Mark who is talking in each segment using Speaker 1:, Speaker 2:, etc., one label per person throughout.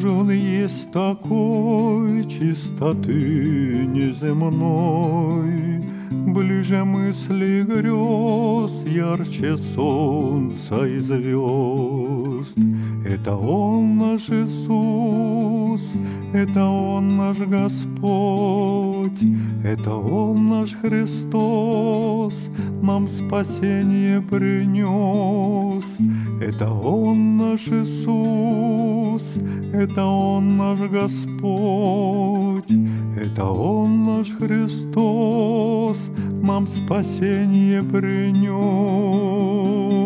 Speaker 1: же Он есть такой чистоты неземной, ближе мысли грез, ярче солнца и звезд. Это Он наш Иисус, это Он наш Господь, это Он наш Христос, нам спасение принес. Это Он наш Иисус, это Он наш Господь, это Он наш Христос, нам спасение принес.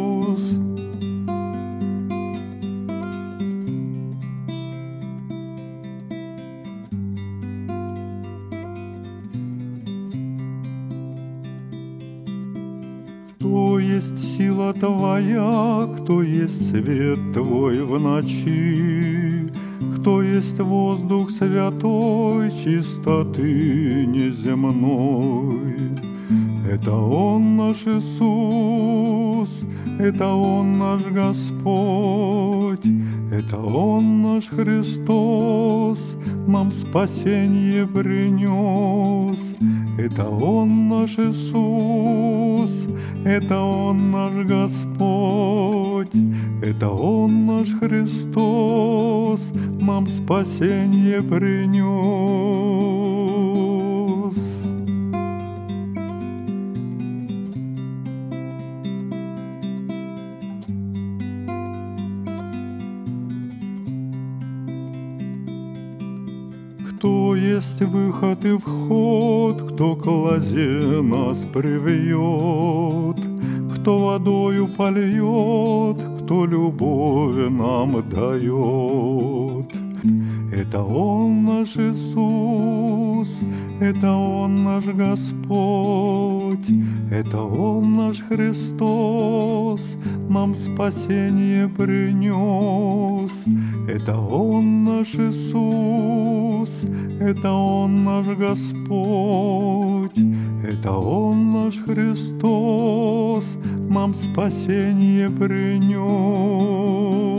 Speaker 1: Кто есть сила Твоя, кто есть свет Твой в ночи, кто есть воздух святой, чистоты неземной. Это Он наш Иисус, это Он наш Господь, это Он наш Христос, нам спасение принес. Это Он наш Иисус, это Он наш Господь, это Он наш Христос, нам спасение принес. Кто есть выход и вход, кто к лозе нас приведет, кто водою польет, кто любовь нам дает. Это Он наш Иисус, это Он наш Господь, это Он наш Христос, нам спасение принес. Это Он наш Иисус, это Он наш Господь, это Он наш Христос, нам спасение принес.